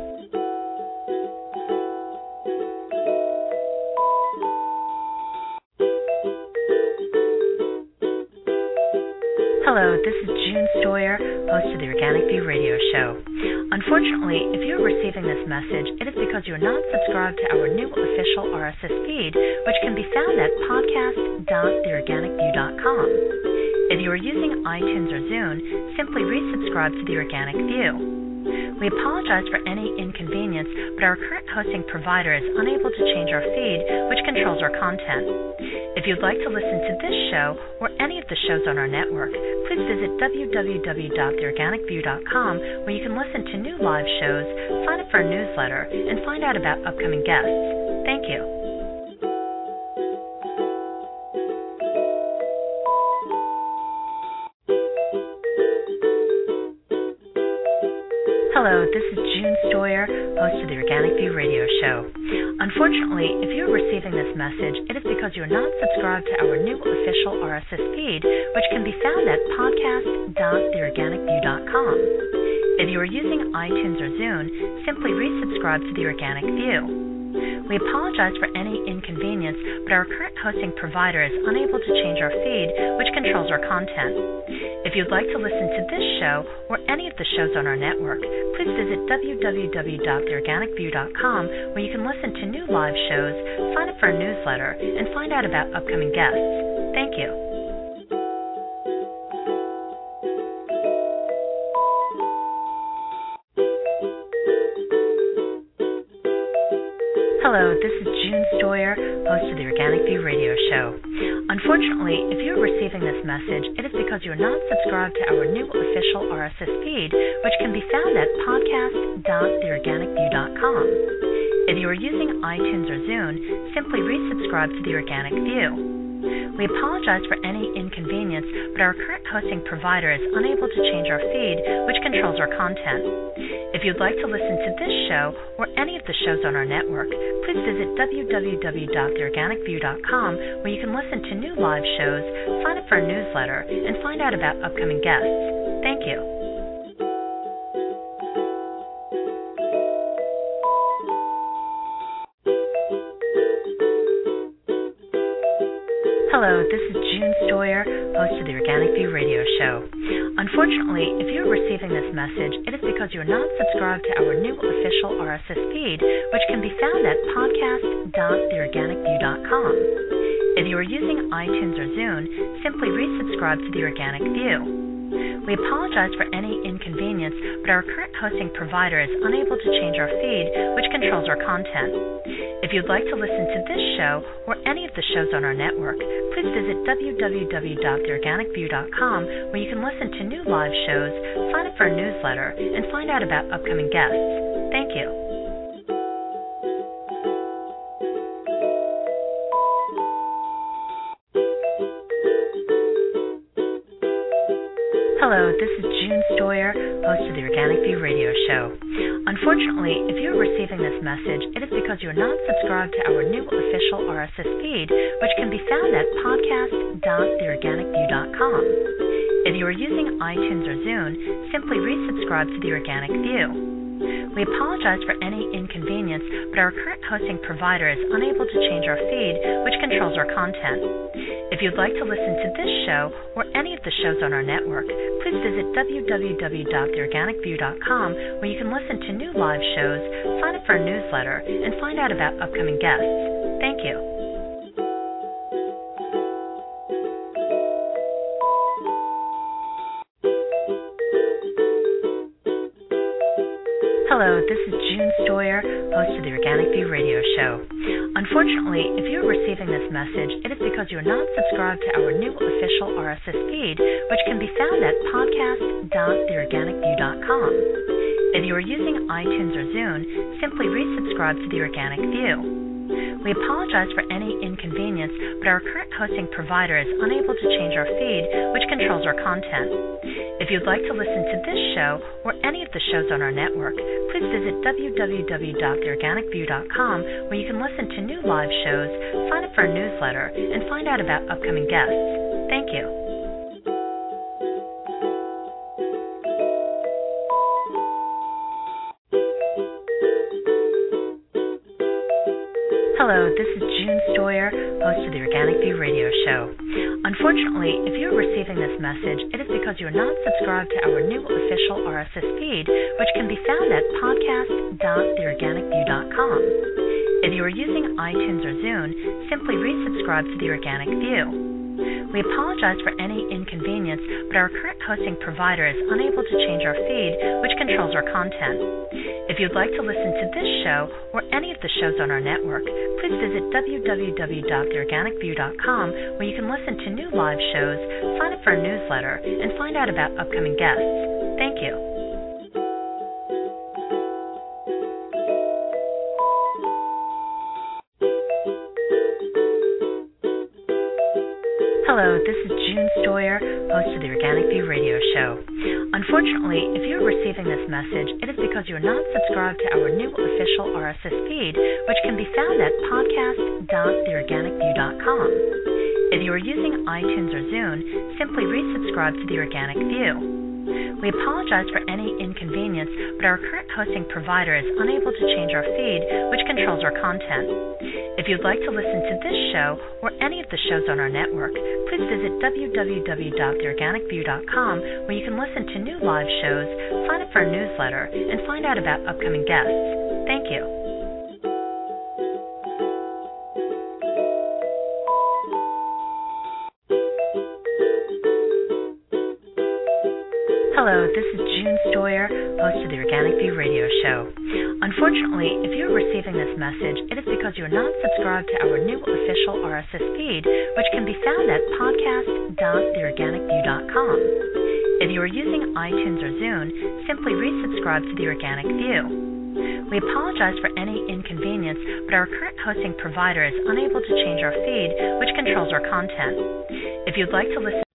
Hello, this is June Stoyer, host of the Organic View radio show. Unfortunately, if you're receiving this message, it is because you're not subscribed to our new official RSS feed, which can be found at podcast.theorganicview.com. If you are using iTunes or Zune, simply resubscribe to the Organic View. We apologize for any inconvenience, but our current hosting provider is unable to change our feed, which controls our content. If you'd like to listen to this show or any of the shows on our network, please visit www.theorganicview.com, where you can listen to new live shows, sign up for our newsletter, and find out about upcoming guests. Thank you. Hello, this is June Stoyer, host of the Organic View radio show. Unfortunately, if you're receiving this message, it is because you're not subscribed to our new official RSS feed, which can be found at podcast.theorganicview.com. If you are using iTunes or Zune, simply resubscribe to the Organic View. We apologize for any inconvenience, but our current hosting provider is unable to change our feed, which controls our content. If you'd like to listen to this show or any of the shows on our network, please visit www.theorganicview.com, where you can listen to new live shows, sign up for our newsletter, and find out about upcoming guests. Thank you. Hello, this is June Stoyer, host of the Organic View radio show. Unfortunately, if you're receiving this message, it is because you're not subscribed to our new official RSS feed, which can be found at podcast.theorganicview.com. If you are using iTunes or Zune, simply resubscribe to the Organic View. We apologize for any inconvenience, but our current hosting provider is unable to change our feed, which controls our content. If you'd like to listen to this show or any of the shows on our network, please visit www.theorganicview.com, where you can listen to new live shows, sign up for our newsletter, and find out about upcoming guests. Thank you. Hello, this is June Stoyer, host of the Organic View radio show. Unfortunately, if you're receiving this message, it is because you're not subscribed to our new official RSS feed, which can be found at podcast.theorganicview.com. If you are using iTunes or Zune, simply resubscribe to the Organic View. We apologize for any inconvenience, but our current hosting provider is unable to change our feed, which controls our content. If you'd like to listen to this show or any of the shows on our network, please visit www.theorganicview.com, where you can listen to new live shows, sign up for our newsletter, and find out about upcoming guests. Thank you. Hello, this is June Stoyer, host of the Organic View radio show. Unfortunately, if you're receiving this message, it is because you're not subscribed to our new official RSS feed, which can be found at podcast.theorganicview.com. If you are using iTunes or Zune, simply resubscribe to the Organic View. We apologize for any inconvenience, but our current hosting provider is unable to change our feed, which controls our content. If you'd like to listen to this show or any of the shows on our network, please visit www.theorganicview.com, where you can listen to new live shows, sign up for our newsletter, and find out about upcoming guests. Thank you. Hello, this is June Stoyer, host of the Organic View radio show. Unfortunately, if you're receiving this message, it is because you're not subscribed to our new official RSS feed, which can be found at podcast.theorganicview.com. If you are using iTunes or Zune, simply resubscribe to the Organic View. We apologize for any inconvenience, but our current hosting provider is unable to change our feed, which controls our content. If you'd like to listen to this show or any of the shows on our network, please visit www.theorganicview.com, where you can listen to new live shows, sign up for our newsletter, and find out about upcoming guests. Thank you. Hello, this is June Stoyer, host of the Organic View radio show. Unfortunately, if you're receiving this message, it is because you're not subscribed to our new official RSS feed, which can be found at podcast.theorganicview.com. If you are using iTunes or Zune, simply resubscribe to the Organic View. We apologize for any inconvenience, but our current hosting provider is unable to change our feed, which controls our content. If you'd like to listen to this show or any of the shows on our network, please visit www.theorganicview.com, where you can listen to new live shows, sign up for our newsletter, and find out about upcoming guests. Thank you. Hello, this is June Stoyer, host of the Organic View radio show. Unfortunately, if you're receiving this message, it is because you're not subscribed to our new official RSS feed, which can be found at podcast.theorganicview.com. If you are using iTunes or Zune, simply resubscribe to the Organic View. We apologize for any inconvenience, but our current hosting provider is unable to change our feed, which controls our content. If you'd like to listen to this show or any of the shows on our network, please visit www.theorganicview.com, where you can listen to new live shows, sign up for our newsletter, and find out about upcoming guests. Thank you. Hello, this is June Stoyer, host of the Organic View radio show. Unfortunately, if you're receiving this message, it is because you're not subscribed to our new official RSS feed, which can be found at podcast.theorganicview.com. If you are using iTunes or Zune, simply resubscribe to the Organic View. We apologize for any inconvenience, but our current hosting provider is unable to change our feed, which controls our content. If you'd like to listen